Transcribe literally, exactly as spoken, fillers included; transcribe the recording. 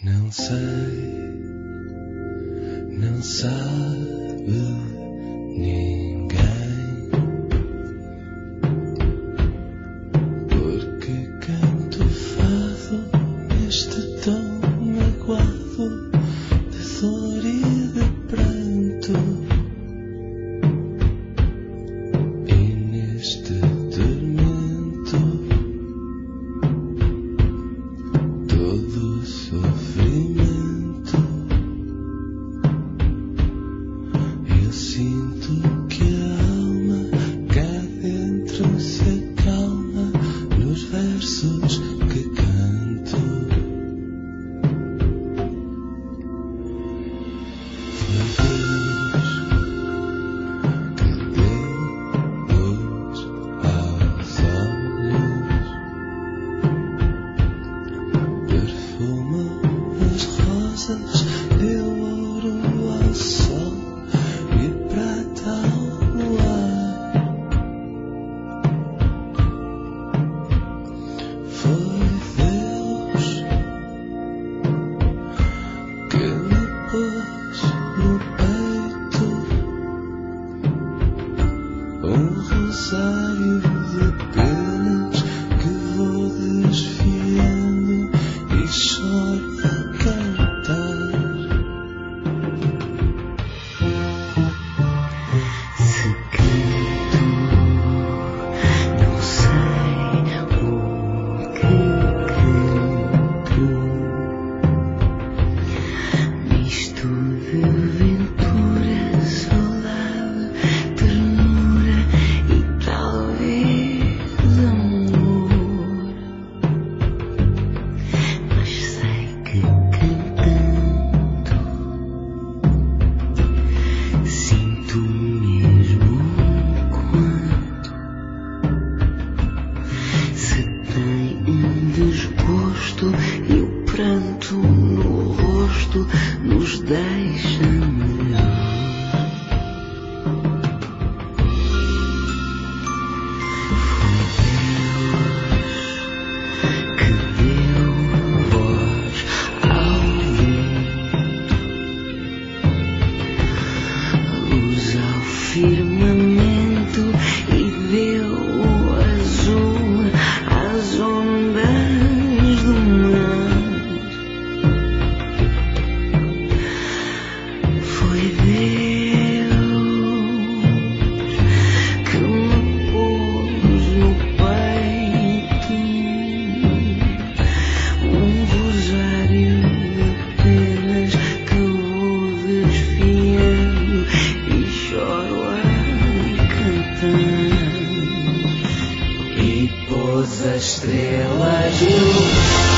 Não sei, não sabe ninguém, porque canto fado neste tom magoado de dor e de pranto, e neste tormento todo o sofrimento. Eu sinto que a alma cá dentro se acalma nos versos que canto. Foi Deus que deu luz aos olhos, perfumou as rosas, deu ouro ao sol e prata ao ar. Foi Deus que me pôs no peito um rosário de penas que vou desfiando e choro a cantar. Se canto, não sei o que canto, misto de ventura, saudade, ternura e talvez amor. Mas sei que cantando sinto mesmo quanto se tem um desgosto e o pranto no rosto nos deixa melhor. Foi Deus que deu voz ao vento, luz ao firmamento e deu o azul às ondas do mar. Foi Deus que me pôs no peito um rosário de penas que vou desfiando e choro a cantar. E pôs as estrelas no